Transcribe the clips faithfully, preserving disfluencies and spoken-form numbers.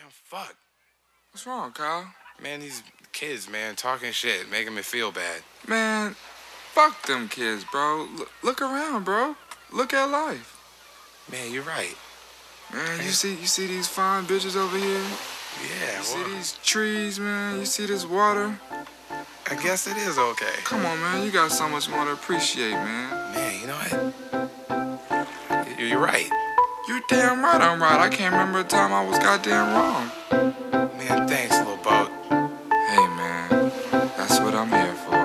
Damn, fuck. What's wrong, Kyle? Man, these kids, man, talking shit, making me feel bad. Man, fuck them kids, bro. L- look around, bro. Look at life. Man, you're right. Man, you see you see these fine bitches over here? Yeah, You see well, these trees, man? You see this water? I guess it is okay. Come on, man. You got so much more to appreciate, man. Man, you know what? Y- You're right. You're damn right I'm right. I can't remember a time I was goddamn wrong. Man, thanks, little boat. Hey, man. That's what I'm here for.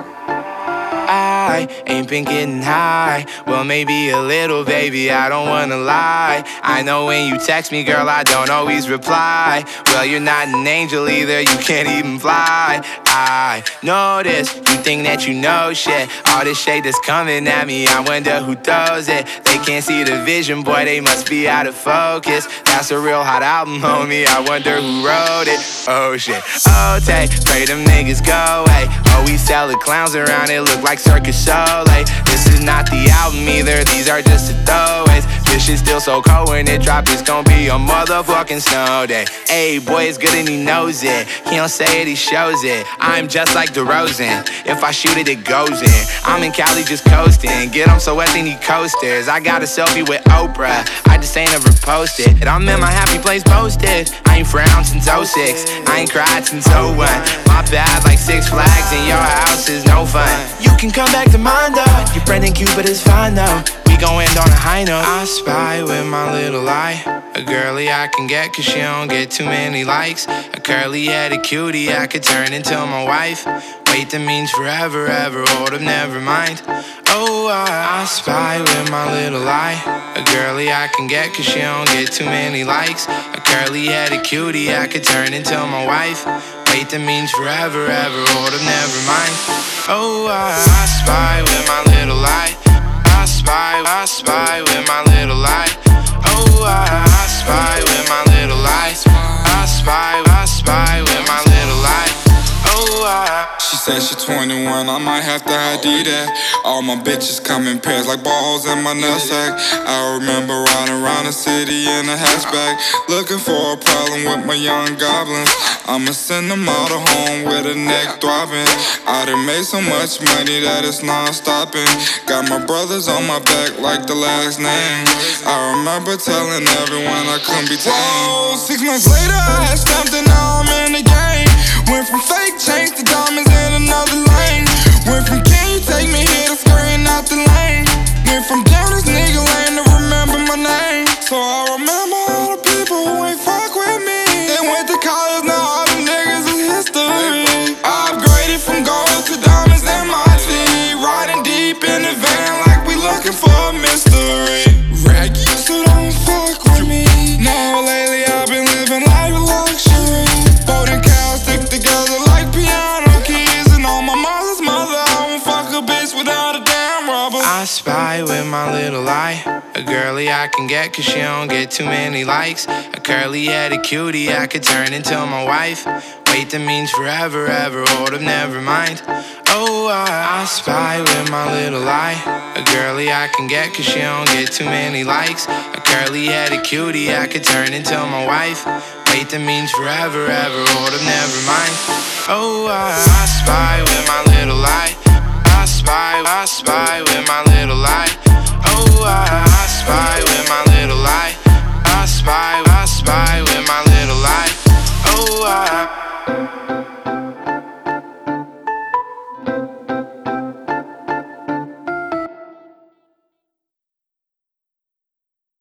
I ain't been getting high. Well, maybe a little, baby, I don't wanna lie. I know when you text me, girl, I don't always reply. Well, you're not an angel either, you can't even fly. I know this, you think that you know shit. All this shade that's coming at me, I wonder who throws it. They can't see the vision, boy, they must be out of focus. That's a real hot album, homie, I wonder who wrote it. Oh shit, oh take, pray them niggas go away. Oh, we sell the clowns around, it look like Circus Soleil. This is not the album either, these are just the throwaways. This shit's still so cold when it drop, it's gon' be a motherfucking snow day. Ayy, boy, it's good and he knows it. He don't say it, he shows it. I'm just like DeRozan, if I shoot it, it goes in. I'm in Cali just coasting, get him so wet they need coasters. I got a selfie with Oprah, I just ain't ever posted. And I'm in my happy place posted. I ain't frowned since oh six, I ain't cried since oh one. My bad like Six Flags and your house is no fun. You can come back to mine though, your friend in Cupid is fine though. We gon' end on a high note. I spy with my little eye, a girly I can get cause she don't get too many likes. A curly headed cutie I could turn into my wife. Wait, that means forever, ever, hold up, never mind. Oh, I, I spy with my little eye, a girly I can get cause she don't get too many likes. A curly headed cutie I could turn into my wife. Wait, that means forever, ever, hold up, never mind. Oh, I, I spy with my little eye, I spy, I spy with my little eye. Oh, I, I spy with my little eye, I spy, I spy with my little eye. Oh, I. She said she twenty-one, I might have to I D that. All my bitches come in pairs like balls in my nutsack. I remember riding around the city in a hatchback, looking for a problem with my young goblins. I'ma send them all to home with a neck throbbing. I done made so much money that it's non-stopping. Got my brothers on my back like the last name. I remember telling everyone I couldn't be tamed. Whoa, six months later I had stamped and now I'm in the game. Went from fake chains to diamonds in another lane. Went from can you take me here to scurrying out the lane. Went from down this nigga lane to remember my name. So I remember all the people who ain't fuck with me. They went to college, now all the niggas is history. I upgraded from gold to diamonds in my tea. Riding deep in the van like we looking for a mystery. Rag you so don't fuck with me. Now lately I've been living life with luxury. Boating cows stick together like piano keys. And on my mother's mother, I won't fuck a bitch without a damn rubber. I spy with my little eye, a girly I can get cause she don't get too many likes. A curly headed cutie I could turn into my wife. Wait, that means forever, ever, hold up, never mind. Oh, I, I spy with my little eye, a girly I can get cause she don't get too many likes. A curly headed cutie I could turn into my wife. Wait, that means forever, ever, hold up, never mind. Oh, I, I spy with my little eye, I spy, I spy with my little eye. Oh, I, I spy with my little eye, I spy.